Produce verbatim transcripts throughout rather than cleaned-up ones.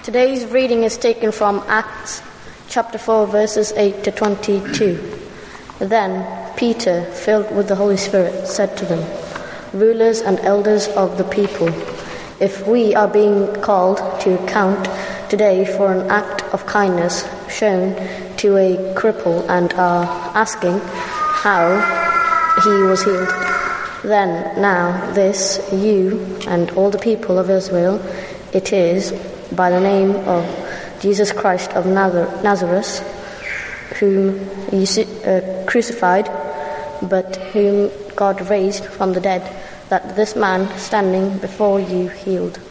Today's reading is taken from Acts chapter four, verses eight to twenty-two. Then Peter, filled with the Holy Spirit, said to them, "Rulers and elders of the people, if we are being called to account today for an act of kindness shown to a cripple and are asking how he was healed, then now this, you and all the people of Israel, it is by the name of Jesus Christ of Nazareth, whom you uh, crucified, but whom God raised from the dead, that this man standing before you healed.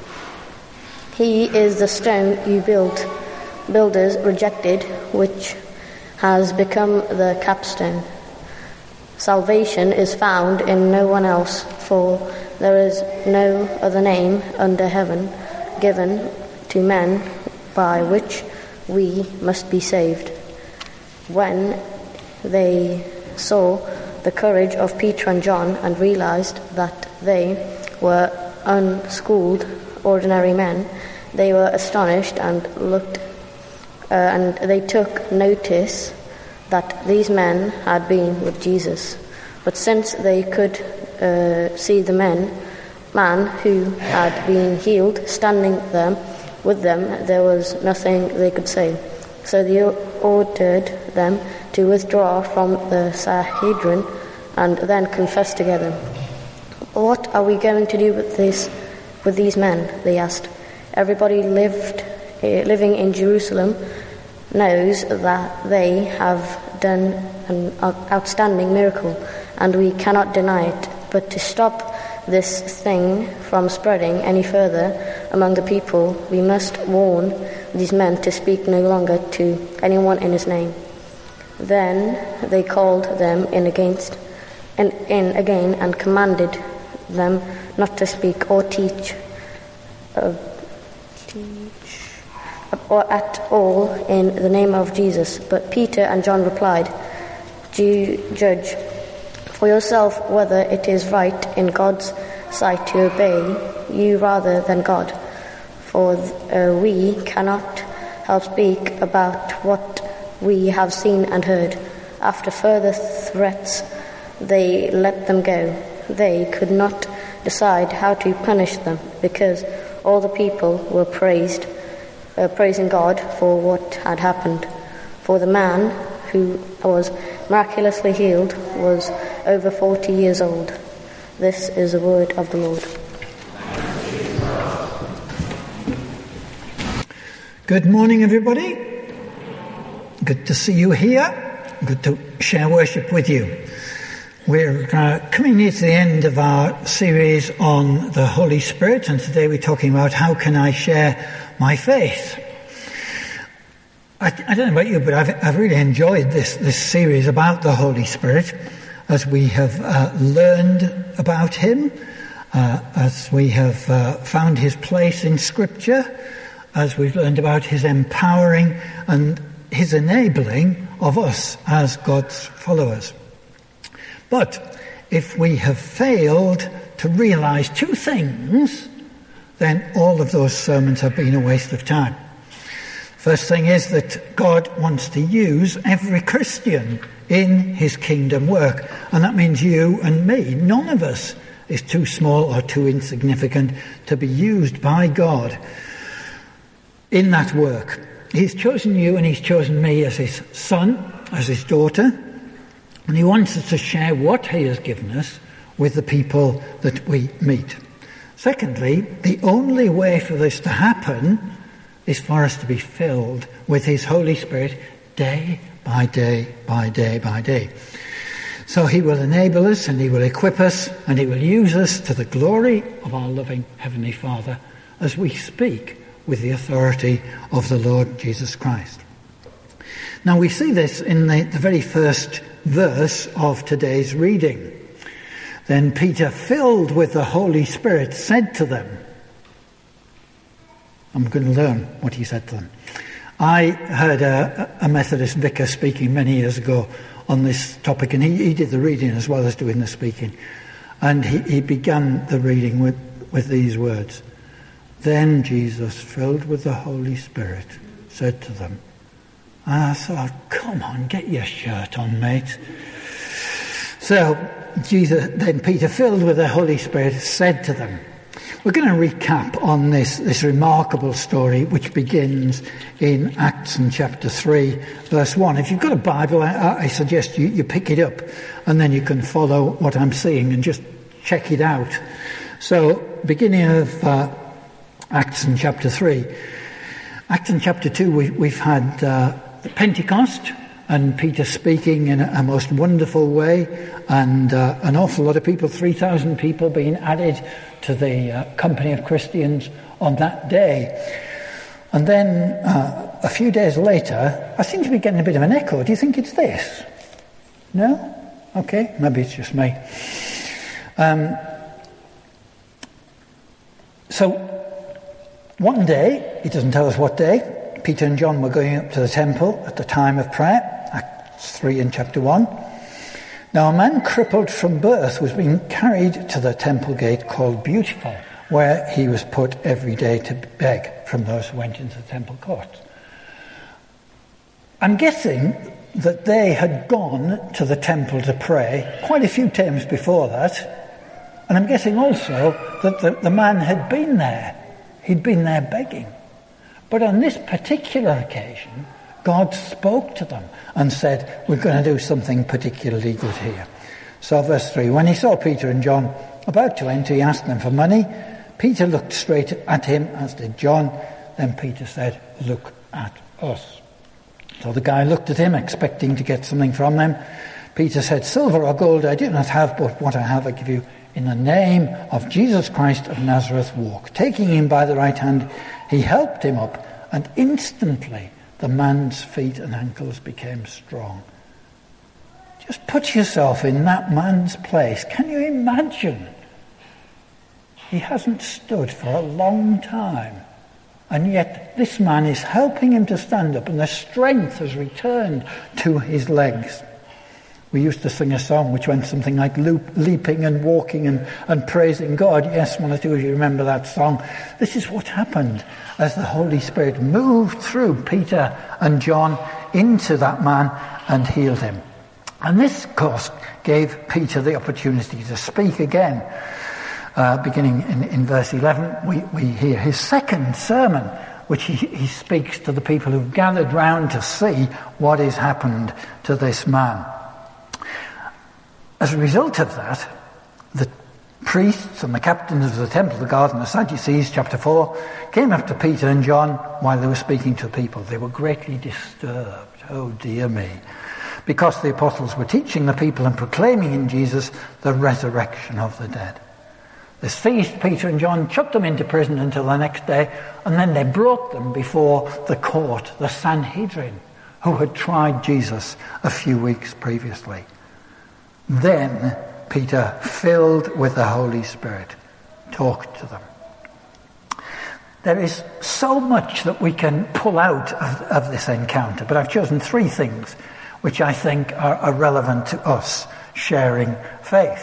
He is the stone you built, builders rejected, which has become the capstone. Salvation is found in no one else, for there is no other name under heaven given to men by which we must be saved." When they saw the courage of Peter and John and realized that they were unschooled, ordinary men, they were astonished and looked, uh, and they took notice that these men had been with Jesus. But since they could uh, see the men, man who had been healed standing there with them, there was nothing they could say. So they ordered them to withdraw from the Sanhedrin and then confess together. "What are we going to do with this, with these men?" they asked. "Everybody lived, uh, living in Jerusalem knows that they have done an outstanding miracle, and we cannot deny it. But to stop this thing from spreading any further among the people, we must warn these men to speak no longer to anyone in his name." Then they called them in against and in again and commanded them not to speak or teach, uh, teach or at all in the name of Jesus. But Peter and John replied, "Do you judge for yourself whether it is right in God's sight to obey you rather than God. For uh, we cannot help speak about what we have seen and heard." After further threats, they let them go. They could not decide how to punish them, because all the people were praised, uh, praising God for what had happened. For the man who was miraculously healed was over forty years old. This is the word of the Lord. Good morning, everybody. Good to see you here. Good to share worship with you. We're uh, coming near to the end of our series on the Holy Spirit, and today we're talking about how can I share my faith. I, I don't know about you, but I've, I've really enjoyed this, this series about the Holy Spirit, as we have uh, learned about him, uh, as we have uh, found his place in Scripture, as we've learned about his empowering and his enabling of us as God's followers. But if we have failed to realize two things, then all of those sermons have been a waste of time. First thing is that God wants to use every Christian in his kingdom work, and that means you and me. None of us is too small or too insignificant to be used by God in that work. He's chosen you and he's chosen me as his son, as his daughter, and he wants us to share what he has given us with the people that we meet. Secondly, the only way for this to happen is for us to be filled with his Holy Spirit day by day by day by day. So he will enable us and he will equip us and he will use us to the glory of our loving Heavenly Father as we speak with the authority of the Lord Jesus Christ. Now we see this in the, the very first verse of today's reading. Then Peter, filled with the Holy Spirit, said to them. I'm going to learn what he said to them. I heard a, a Methodist vicar speaking many years ago on this topic, and he, he did the reading as well as doing the speaking. And he, he began the reading with, with these words. Then Jesus, filled with the Holy Spirit, said to them, and I thought, come on, get your shirt on, mate. So Jesus, then Peter, filled with the Holy Spirit, said to them, we're going to recap on this, this remarkable story which begins in Acts in chapter three, verse one. If you've got a Bible, I, I suggest you, you pick it up and then you can follow what I'm saying and just check it out. So, beginning of uh, Acts in chapter three. Acts in chapter two, we, we've had uh, Pentecost and Peter speaking in a, a most wonderful way, and uh, an awful lot of people, three thousand people being added to the uh, company of Christians on that day. And then uh, a few days later, I seem to be getting a bit of an echo. Do you think it's this? No? Okay, maybe it's just me. Um, so, one day, it doesn't tell us what day, Peter and John were going up to the temple at the time of prayer, Acts three in chapter one. Now a man crippled from birth was being carried to the temple gate called Beautiful, where he was put every day to beg from those who went into the temple court. I'm guessing that they had gone to the temple to pray quite a few times before that, and I'm guessing also that the, the man had been there. He'd been there begging. But on this particular occasion, God spoke to them and said, we're going to do something particularly good here. So verse three, when he saw Peter and John about to enter, he asked them for money. Peter looked straight at him, as did John. Then Peter said, look at us. So the guy looked at him, expecting to get something from them. Peter said, silver or gold I do not have, but what I have I give you. In the name of Jesus Christ of Nazareth, walk. Taking him by the right hand, he helped him up, and instantly the man's feet and ankles became strong. Just put yourself in that man's place. Can you imagine? He hasn't stood for a long time, and yet this man is helping him to stand up, and the strength has returned to his legs. We used to sing a song which went something like loop, leaping and walking and, and praising God. Yes, one or two of you remember that song. This is what happened as the Holy Spirit moved through Peter and John into that man and healed him. And this, of course, gave Peter the opportunity to speak again. Uh, beginning in, in verse eleven, we, we hear his second sermon, which he, he speaks to the people who've gathered round to see what has happened to this man. As a result of that, the priests and the captains of the temple, the guard and the Sadducees, chapter four, came up to Peter and John while they were speaking to people. They were greatly disturbed. Oh dear me. Because the apostles were teaching the people and proclaiming in Jesus the resurrection of the dead. They seized Peter and John, chucked them into prison until the next day, and then they brought them before the court, the Sanhedrin, who had tried Jesus a few weeks previously. Then Peter, filled with the Holy Spirit, talked to them. There is so much that we can pull out of, of this encounter, but I've chosen three things which I think are, are relevant to us sharing faith.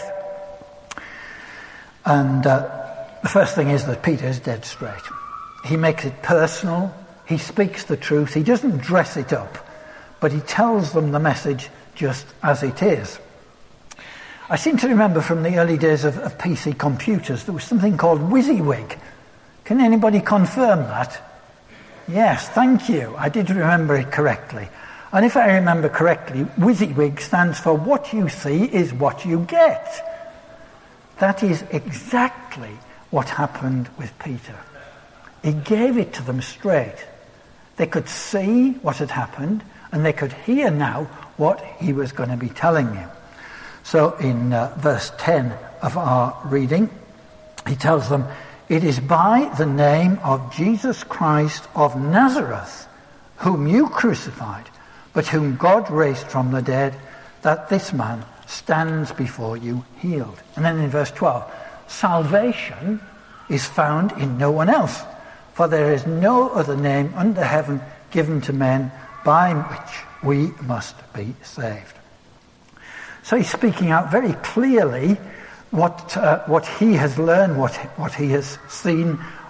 And uh, the first thing is that Peter is dead straight. He makes it personal. He speaks the truth. He doesn't dress it up, but he tells them the message just as it is. I seem to remember from the early days of, of P C computers, there was something called WYSIWYG. Can anybody confirm that? Yes, thank you. I did remember it correctly. And if I remember correctly, WYSIWYG stands for what you see is what you get. That is exactly what happened with Peter. He gave it to them straight. They could see what had happened, and they could hear now what he was going to be telling them. So in uh, verse ten of our reading, he tells them, it is by the name of Jesus Christ of Nazareth, whom you crucified, but whom God raised from the dead, that this man stands before you healed. And then in verse twelve, salvation is found in no one else, for there is no other name under heaven given to men by which we must be saved. So he's speaking out very clearly what uh, what he has learned, what what he has seen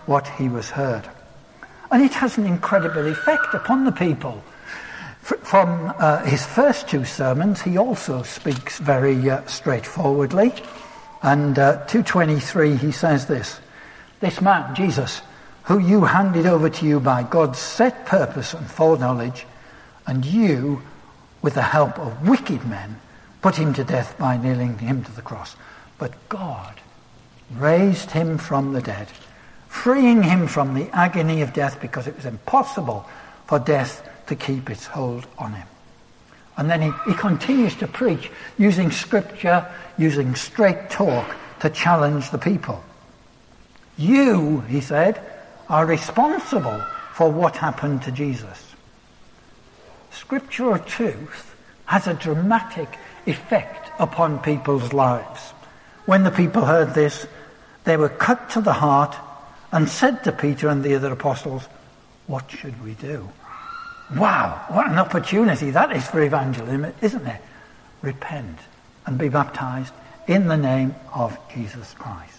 what he was heard. And it has an incredible effect upon the people. F- from uh, his first two sermons, he also speaks very uh, straightforwardly. And uh, two twenty-three, he says this, "This man, Jesus, who you handed over to you by God's set purpose and foreknowledge, and you, with the help of wicked men, put him to death by nailing him to the cross. But God raised him from the dead, freeing him from the agony of death, because it was impossible for death to keep its hold on him." And then he, he continues to preach using scripture, using straight talk to challenge the people. You, he said, are responsible for what happened to Jesus. Scriptural truth has a dramatic effect upon people's lives. When the people heard this, they were cut to the heart and said to Peter and the other apostles, "What should we do?" Wow, what an opportunity that is for evangelism, isn't it? Repent and be baptized in the name of Jesus Christ.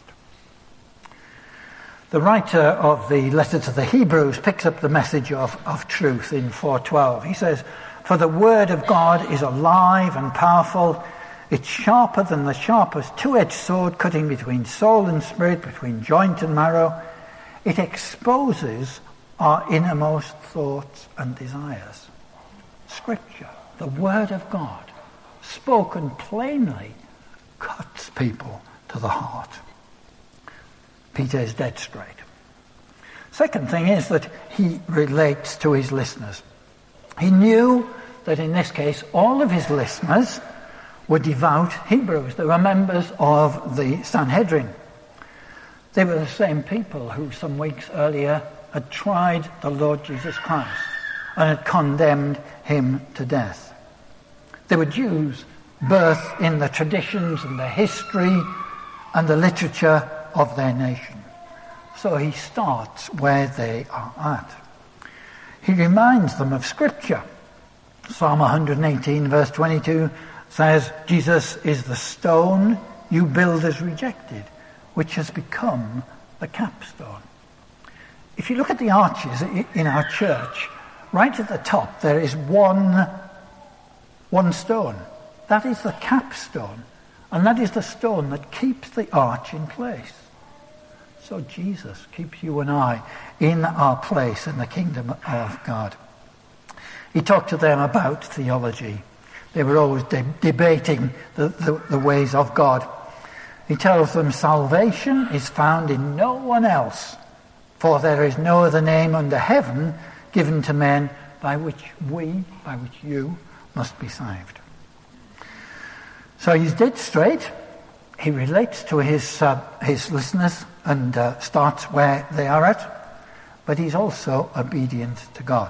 The writer of the letter to the Hebrews picks up the message of, of truth in four twelve. He says, "For the word of God is alive and powerful. It's sharper than the sharpest two-edged sword, cutting between soul and spirit, between joint and marrow. It exposes our innermost thoughts and desires." Scripture, the word of God, spoken plainly, cuts people to the heart. Peter is dead straight. Second thing is that he relates to his listeners. He knew that in this case all of his listeners were devout Hebrews. They were members of the Sanhedrin. They were the same people who some weeks earlier had tried the Lord Jesus Christ and had condemned him to death. They were Jews, birthed in the traditions and the history and the literature of their nation. So he starts where they are at. He reminds them of Scripture. Psalm one eighteen verse twenty-two says, "Jesus is the stone you builders rejected, which has become the capstone." If you look at the arches in our church, right at the top there is one, one stone. That is the capstone, and that is the stone that keeps the arch in place. So Jesus keeps you and I in our place in the kingdom of God. He talked to them about theology. They were always de- debating the, the, the ways of God. He tells them salvation is found in no one else, for there is no other name under heaven given to men by which we, by which you, must be saved. So he's dead straight. He relates to his uh, his listeners and uh, starts where they are at, but he's also obedient to God.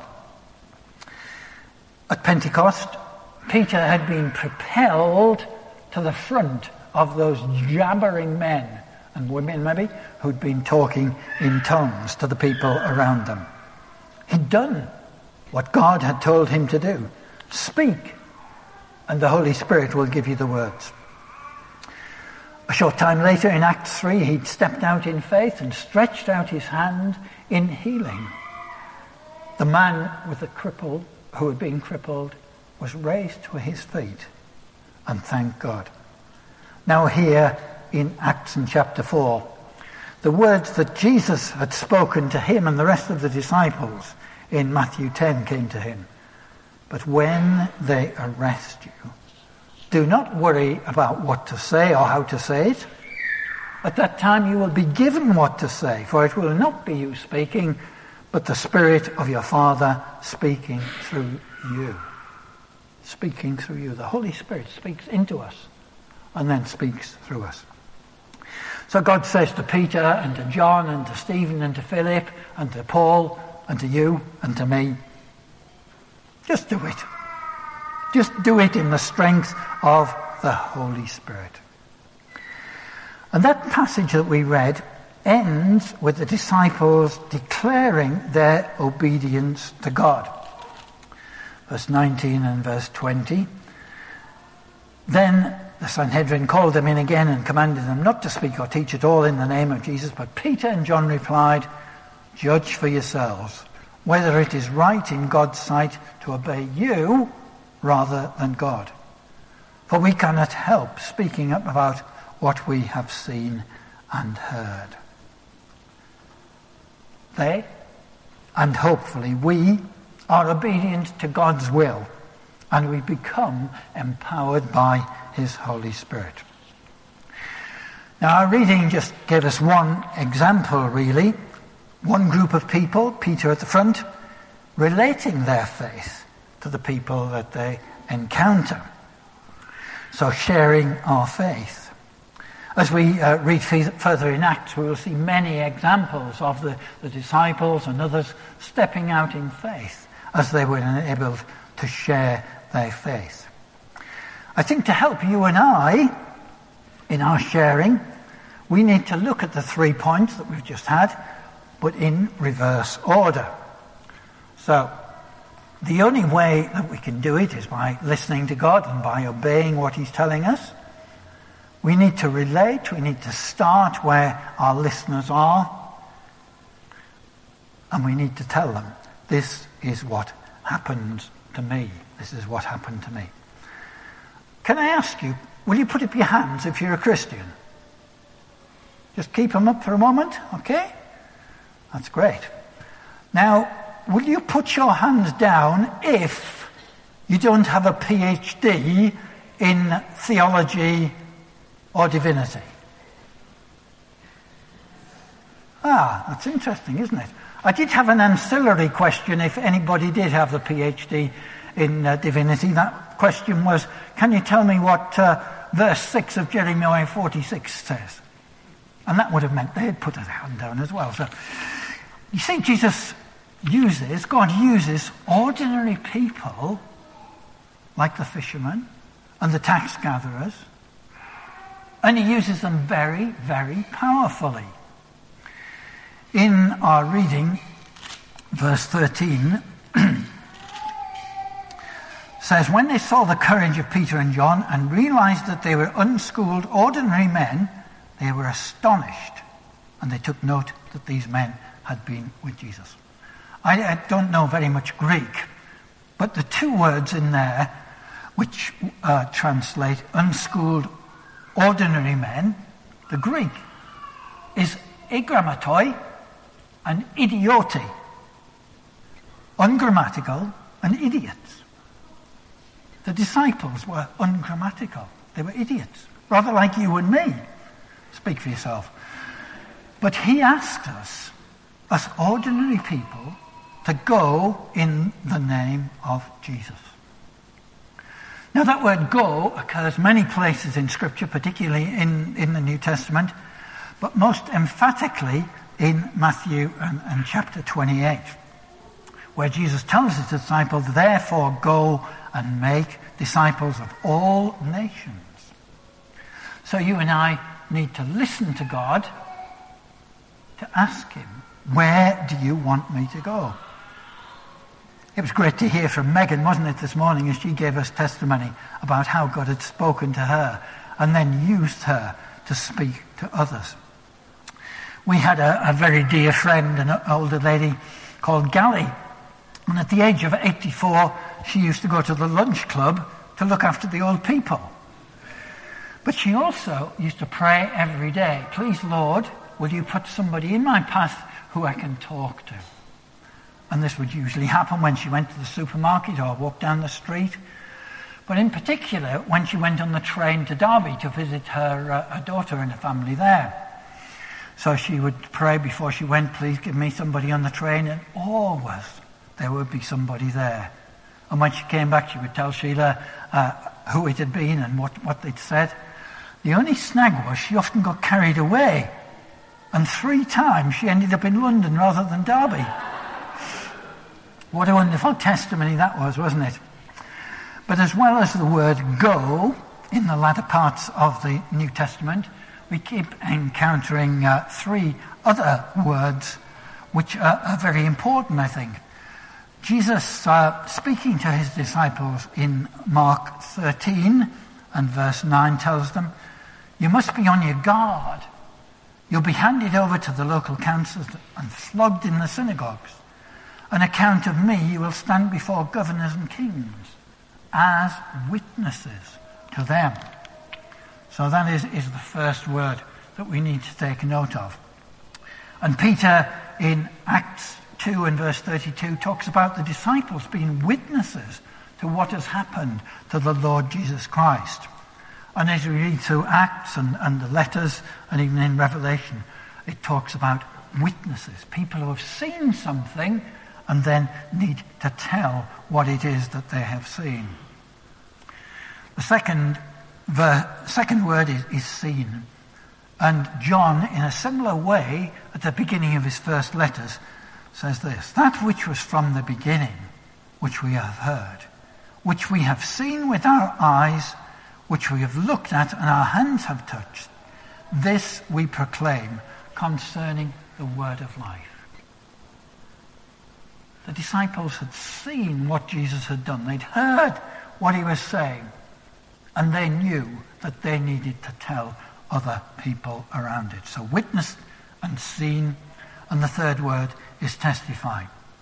At Pentecost, Peter had been propelled to the front of those jabbering men and women, maybe, who'd been talking in tongues to the people around them. He'd done what God had told him to do. Speak, and the Holy Spirit will give you the words. A short time later, in Acts three, he'd stepped out in faith and stretched out his hand in healing. The man with the cripple, who had been crippled, was raised to his feet, and thank God. Now here in Acts in chapter four, the words that Jesus had spoken to him and the rest of the disciples in Matthew ten came to him. "But when they arrest you, do not worry about what to say or how to say it. At that time you will be given what to say, for it will not be you speaking, but the Spirit of your Father speaking through you." Speaking through you. The Holy Spirit speaks into us and then speaks through us. So God says to Peter and to John and to Stephen and to Philip and to Paul and to you and to me, just do it. Just do it in the strength of the Holy Spirit. And that passage that we read ends with the disciples declaring their obedience to God. Verse nineteen and verse twenty. Then the Sanhedrin called them in again and commanded them not to speak or teach at all in the name of Jesus. But Peter and John replied, Judge for yourselves whether it is right in God's sight to obey you rather than God. For we cannot help speaking up about what we have seen and heard. They, and hopefully we, are obedient to God's will, and we become empowered by his Holy Spirit. Now our reading just gave us one example really, one group of people, Peter at the front, relating their faith to the people that they encounter. So sharing our faith. As we uh, read further in Acts, we will see many examples of the, the disciples and others stepping out in faith as they were enabled to share their faith. I think to help you and I in our sharing, we need to look at the three points that we've just had, but in reverse order. So, the only way that we can do it is by listening to God and by obeying what he's telling us. We need to relate, we need to start where our listeners are, and we need to tell them, this is what happened to me. This is what happened to me. Can I ask you, will you put up your hands if you're a Christian? Just keep them up for a moment, okay? That's great. Now, will you put your hands down if you don't have a P H D in theology or divinity? Ah, that's interesting, isn't it? I did have an ancillary question if anybody did have the P H D in uh, divinity. That question was, can you tell me what uh, verse six of Jeremiah forty-six says? And that would have meant they had put their hand down as well. So, you see, Jesus uses, God uses ordinary people like the fishermen and the tax gatherers, and he uses them very, very powerfully. In our reading, verse thirteen says, when they saw the courage of Peter and John and realized that they were unschooled, ordinary men, they were astonished, and they took note that these men had been with Jesus. I, I don't know very much Greek, but the two words in there which uh, translate unschooled, ordinary men, the Greek is agrammatoi and idioti, ungrammatical and idiots. The disciples were ungrammatical. They were idiots, rather like you and me. Speak for yourself. But he asked us, as ordinary people, to go in the name of Jesus. Now that word go occurs many places in Scripture, particularly in, in the New Testament, but most emphatically in Matthew and, and chapter twenty-eight, where Jesus tells his disciples, therefore go and make disciples of all nations. So you and I need to listen to God, to ask him, where do you want me to go? It was great to hear from Megan, wasn't it, this morning, as she gave us testimony about how God had spoken to her and then used her to speak to others. We had a, a very dear friend, an older lady called Gally, and at the age of eighty-four, she used to go to the lunch club to look after the old people. But she also used to pray every day, please, Lord, will you put somebody in my path who I can talk to? And this would usually happen when she went to the supermarket or walked down the street. But in particular, when she went on the train to Derby to visit her, uh, her daughter and her family there. So she would pray before she went, please give me somebody on the train, and always there would be somebody there. And when she came back, she would tell Sheila uh, who it had been and what, what they'd said. The only snag was she often got carried away. And three times she ended up in London rather than Derby. What a wonderful testimony that was, wasn't it? But as well as the word go in the latter parts of the New Testament, we keep encountering uh, three other words which are, are very important, I think. Jesus, uh, speaking to his disciples in Mark thirteen and verse nine, tells them, you must be on your guard You'll be handed over to the local councils and flogged in the synagogues. On account of me, you will stand before governors and kings as witnesses to them. So that is, is the first word that we need to take note of. And Peter in Acts two and verse thirty-two talks about the disciples being witnesses to what has happened to the Lord Jesus Christ. And as we read through Acts and, and the letters, and even in Revelation, it talks about witnesses, people who have seen something and then need to tell what it is that they have seen. The second, the second word is, is seen. And John, in a similar way, at the beginning of his first letters, says this: that which was from the beginning, which we have heard, which we have seen with our eyes, which we have looked at and our hands have touched, this we proclaim concerning the word of life. The disciples had seen what Jesus had done. They'd heard what he was saying. And they knew that they needed to tell other people around it. So witnessed and seen. And the third word is testify.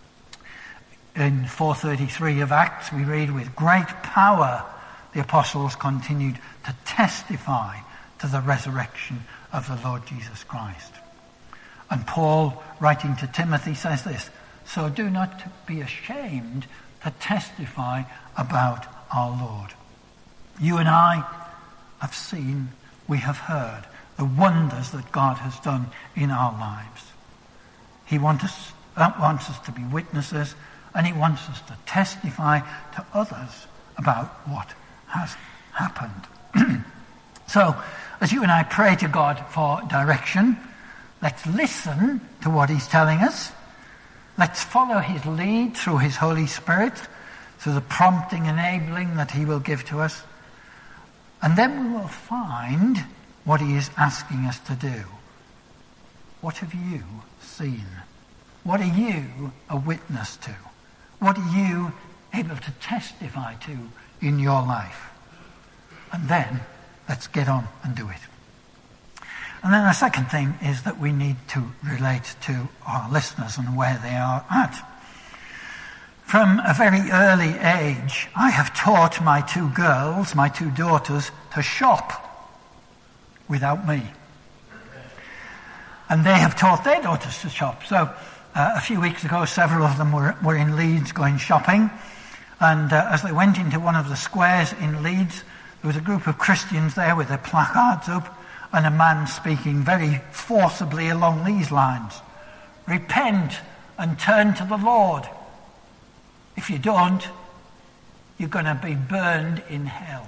In four thirty-three of Acts, we read, with great power the apostles continued to testify to the resurrection of the Lord Jesus Christ. And Paul, writing to Timothy, says this: so do not be ashamed to testify about our Lord. You and I have seen, we have heard the wonders that God has done in our lives. He wants us, uh, wants us to be witnesses, and he wants us to testify to others about what has happened. So, as you and I pray to God for direction, let's listen to what he's telling us. Let's follow his lead through his Holy Spirit, through the prompting, enabling that he will give to us. And then we will find what he is asking us to do. What have you seen? What are you a witness to? What are you able to testify to in your life? And then let's get on and do it. And then the second thing is that we need to relate to our listeners and where they are at. From a very early age, I have taught my two girls, my two daughters, to shop without me. And they have taught their daughters to shop. So uh, a few weeks ago, several of them were, were in Leeds going shopping. And uh, as they went into one of the squares in Leeds, there was a group of Christians there with their placards up, and a man speaking very forcibly along these lines: repent and turn to the Lord. If you don't, you're going to be burned in hell.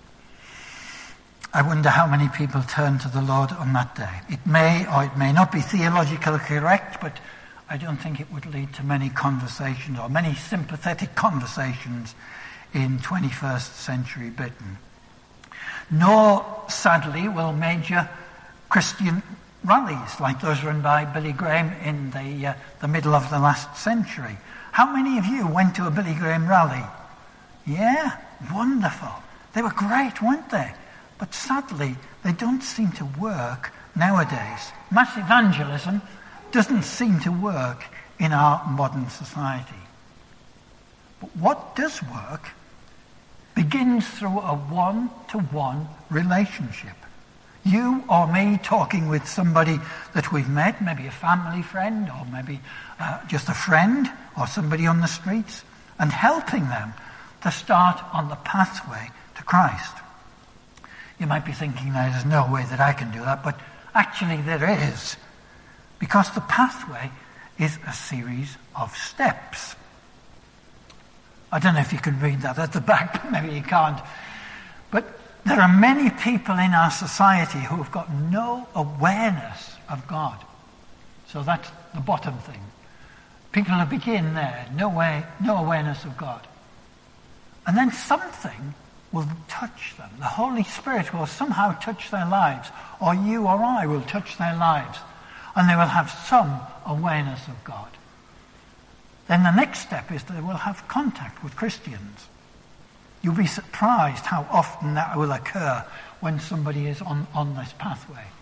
I wonder how many people turn to the Lord on that day. It may or it may not be theologically correct, but I don't think it would lead to many conversations or many sympathetic conversations in twenty-first century Britain. Nor, sadly, will major Christian rallies like those run by Billy Graham in the uh, the middle of the last century. How many of you went to a Billy Graham rally? Yeah, wonderful. They were great, weren't they? But sadly, they don't seem to work nowadays. Mass evangelism doesn't seem to work in our modern society. But what does work begins through a one-to-one relationship. You or me talking with somebody that we've met, maybe a family friend or maybe uh, just a friend or somebody on the streets, and helping them to start on the pathway to Christ. You might be thinking, there's no way that I can do that, but actually there is. Because the pathway is a series of steps. I don't know if you can read that at the back, maybe you can't. But there are many people in our society who have got no awareness of God. So that's the bottom thing. People who begin there, no way, no awareness of God. And then something will touch them. The Holy Spirit will somehow touch their lives, or you or I will touch their lives, and they will have some awareness of God. Then the next step is that they will have contact with Christians. You'll be surprised how often that will occur when somebody is on, on this pathway.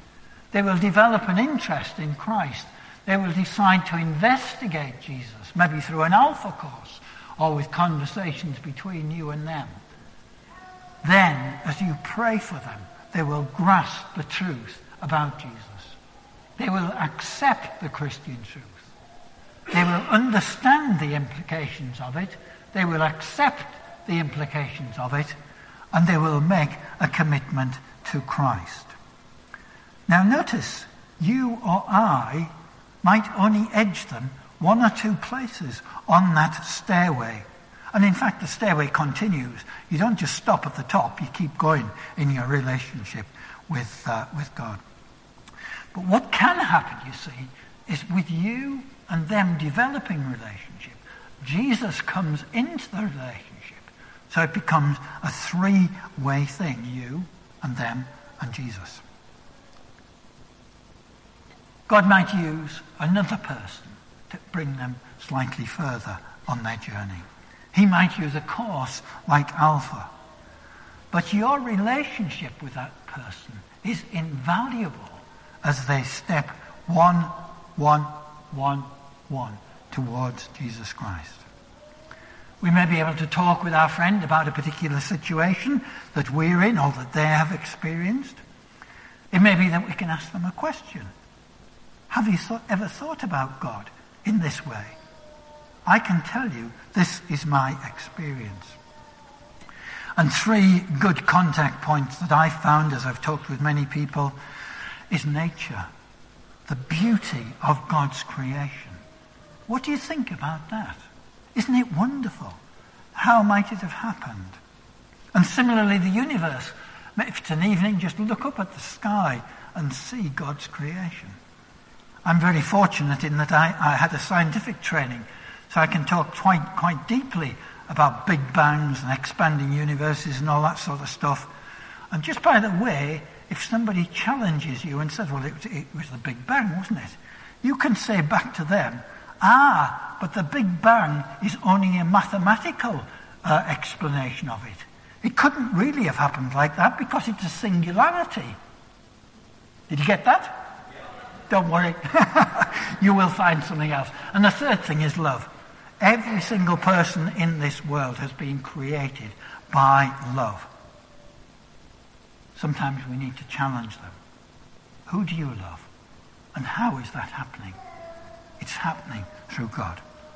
They will develop an interest in Christ. They will decide to investigate Jesus, maybe through an alpha course or with conversations between you and them. Then, as you pray for them, they will grasp the truth about Jesus. They will accept the Christian truth. They will understand the implications of it. They will accept the implications of it. And they will make a commitment to Christ. Now notice, you or I might only edge them one or two places on that stairway. And in fact, the stairway continues. You don't just stop at the top. You keep going in your relationship with, uh, with God. But what can happen, you see, is with you and them developing relationship, Jesus comes into the relationship. So it becomes a three-way thing, you and them and Jesus. God might use another person to bring them slightly further on their journey. He might use a course like Alpha. But your relationship with that person is invaluable as they step one, one, one, one towards Jesus Christ. We may be able to talk with our friend about a particular situation that we're in or that they have experienced. It may be that we can ask them a question. Have you thought, ever thought about God in this way? I can tell you this is my experience. And three good contact points that I've found as I've talked with many people is nature, the beauty of God's creation. What do you think about that? Isn't it wonderful? How might it have happened? And similarly, the universe. If it's an evening, just look up at the sky and see God's creation. I'm very fortunate in that I, I had a scientific training, so I can talk quite, quite deeply about big bangs and expanding universes and all that sort of stuff. And just by the way, if somebody challenges you and says, well, it, it was the Big Bang, wasn't it? You can say back to them, ah, but the Big Bang is only a mathematical uh, explanation of it. It couldn't really have happened like that because it's a singularity. Did you get that? Don't worry. You will find something else. And the third thing is love. Every single person in this world has been created by love. Sometimes we need to challenge them. Who do you love? And how is that happening? It's happening through God.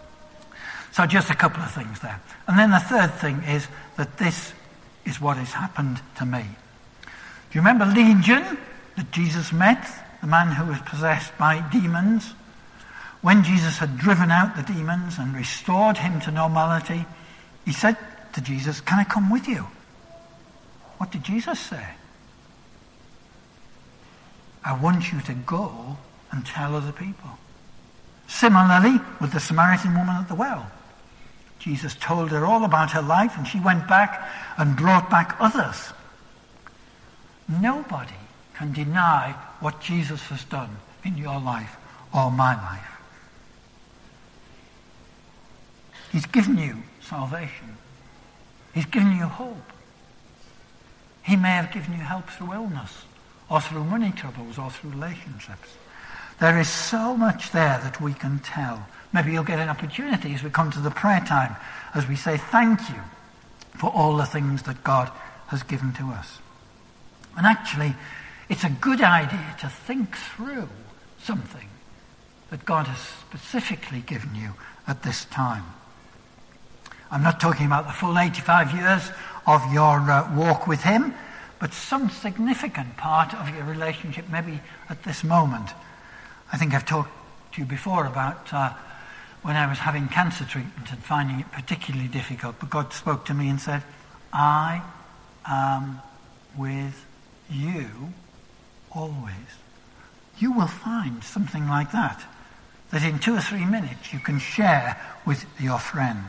So just a couple of things there. And then the third thing is that this is what has happened to me. Do you remember Legion that Jesus met? The man who was possessed by demons. When Jesus had driven out the demons and restored him to normality, he said to Jesus, "Can I come with you?" What did Jesus say? "I want you to go and tell other people." Similarly, with the Samaritan woman at the well. Jesus told her all about her life and she went back and brought back others. Nobody can deny what Jesus has done in your life or my life. He's given you salvation. He's given you hope. He may have given you help through illness or through money troubles or through relationships. There is so much there that we can tell. Maybe you'll get an opportunity as we come to the prayer time, as we say thank you for all the things that God has given to us. And actually, it's a good idea to think through something that God has specifically given you at this time. I'm not talking about the full eighty-five years of your uh, walk with him, but some significant part of your relationship maybe at this moment. I think I've talked to you before about uh, when I was having cancer treatment and finding it particularly difficult, but God spoke to me and said, "I am with you always." You will find something like that, that in two or three minutes you can share with your friend.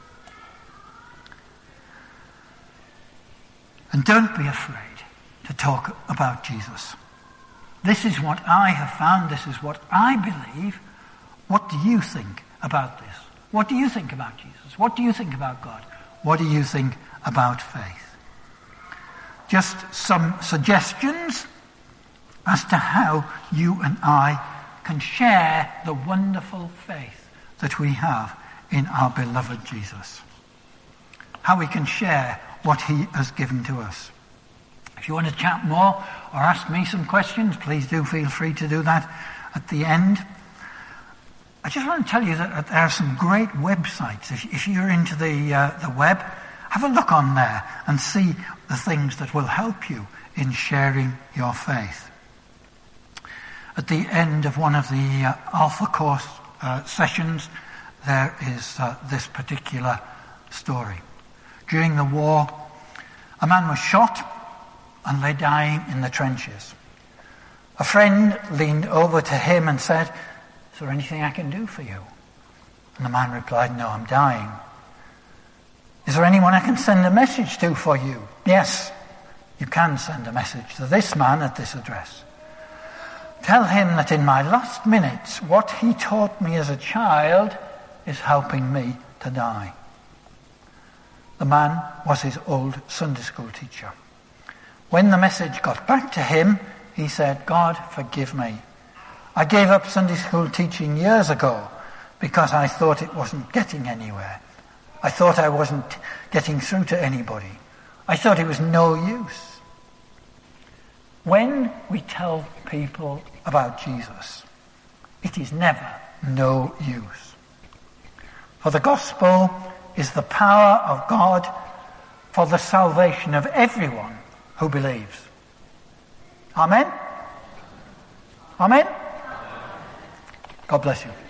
And don't be afraid to talk about Jesus. This is what I have found. This is what I believe. What do you think about this? What do you think about Jesus? What do you think about God? What do you think about faith? Just some suggestions. as to how you and I can share the wonderful faith that we have in our beloved Jesus. How we can share what he has given to us. If you want to chat more or ask me some questions, please do feel free to do that at the end. I just want to tell you that there are some great websites. If, if you're into the, uh, the web, have a look on there and see the things that will help you in sharing your faith. At the end of one of the uh, Alpha Course uh, sessions, there is uh, this particular story. During the war, a man was shot and lay dying in the trenches. A friend leaned over to him and said, "Is there anything I can do for you?" And the man replied, "No, I'm dying." "Is there anyone I can send a message to for you?" "Yes, you can send a message to this man at this address. Tell him that in my last minutes, what he taught me as a child is helping me to die." The man was his old Sunday school teacher. When the message got back to him, he said, "God, forgive me. I gave up Sunday school teaching years ago because I thought it wasn't getting anywhere. I thought I wasn't getting through to anybody. I thought it was no use." When we tell people about Jesus, it is never no use. For the gospel is the power of God for the salvation of everyone who believes. Amen? Amen? God bless you.